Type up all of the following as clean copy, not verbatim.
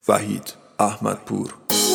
وحید احمدپور.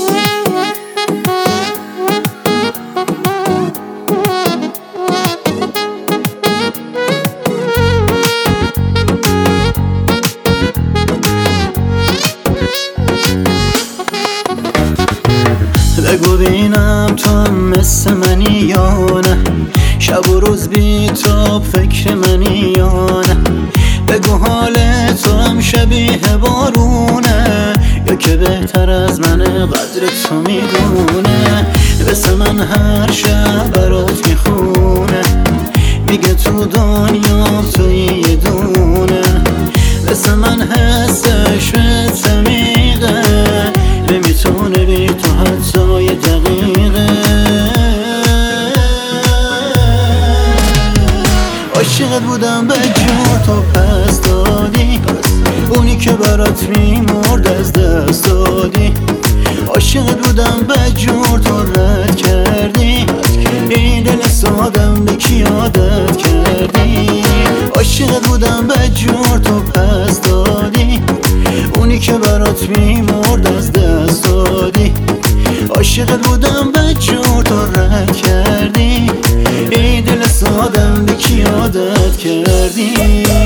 بگو بینم تو هم مثل منی یا نه، شب و روز بی تو فکر منی یا نه. بگو حال تو هم شبیه بارونه یا که بهتر از منه قدر تو میدونه. مثل من هر شب برات میخونه، میگه تو دنیا توی یه دونه. مثل من حسش به عمیقه، نمیتونه بی تو حتی یه دقیقه. عاشقت بودم به جور تو پس دادی، اونی که برات میمرد از دست دادی. عاشقت بودم به جور تو رد کردی، این دل سادم به کی عادت کردی. عاشقت بودم به جور تو پس دادی، اونی که برات میمرد از دست دادی. عاشقت بودم به جور تو رد کردی، این دل سادم به کی عادت کردی.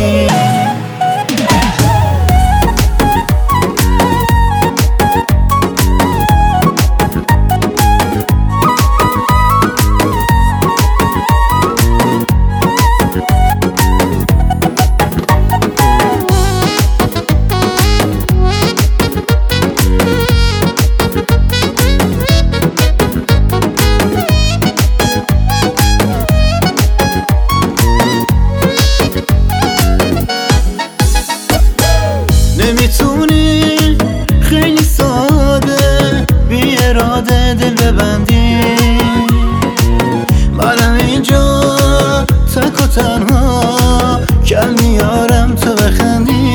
نمیتونی خیلی ساده بی اراده دل ببندی، منم اینجا تک و تنها کم میارم تو بخندی.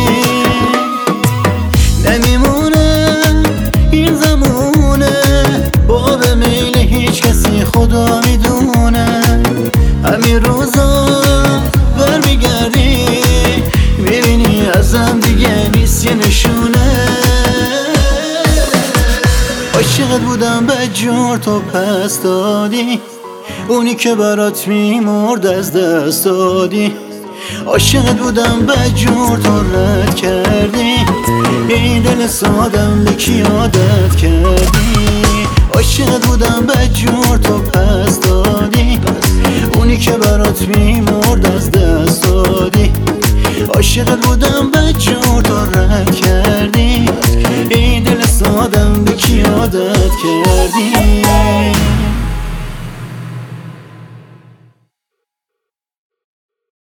نمیمونه این زمونه باب میل هیچ کسی خدا میدونه. همین روزا برمیگردی میبینی ازم دیگه نیست یه نشونه. عاشقت بودم به جور تو پس دادی، اونی که برات میمرد از دست دادی. عاشقت بودم به جور تو رد کردی، این دل سادم به کی عادت کردی. عاشقت بودم به جور تو پس دادی، اونی که برات میمرد از دست دادی. عاشقت بودم به جور تو رد کردی، این دل سادم به کی عادت کردی.